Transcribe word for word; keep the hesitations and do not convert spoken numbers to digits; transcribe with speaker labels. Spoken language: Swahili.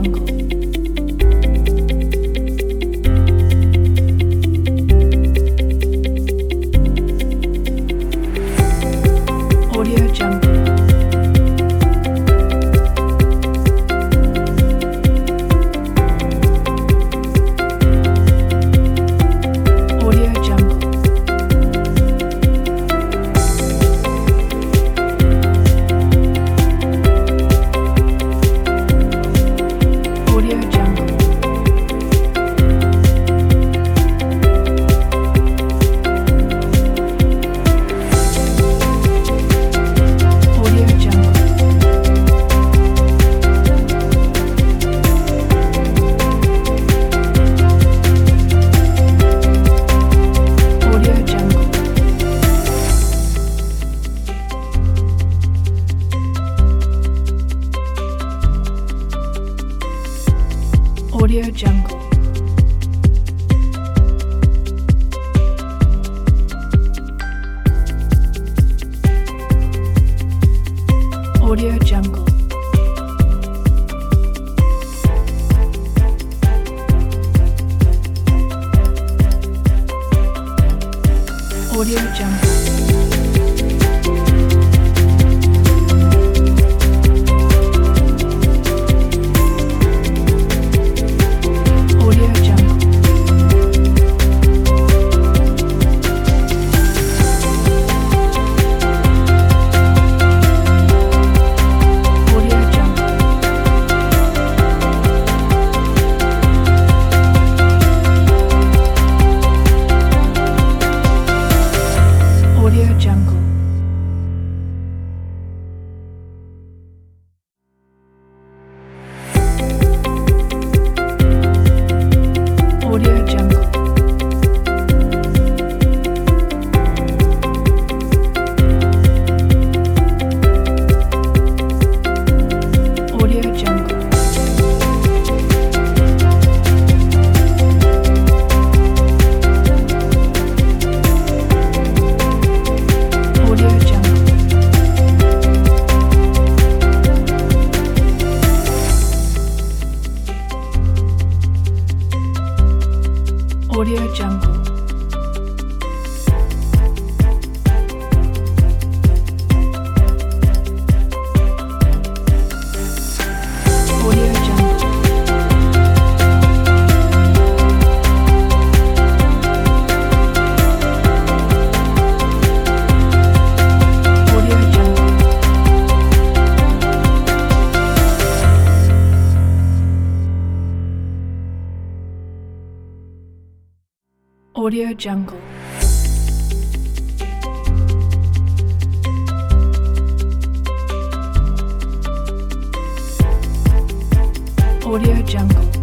Speaker 1: Jungle. Audio Jungle. Audio Jungle. Audio Jungle. Audio Jungle. Audio Jungle. Audio Jungle. Audio Jungle. Audio Jungle. Audio Jungle. Audio Jungle. Audio Jungle. Audio Jungle. Audio Jungle. Audio Jungle. Audio Jungle. Audio Jungle. Audio Jungle. Audio Jungle. Audio Jungle.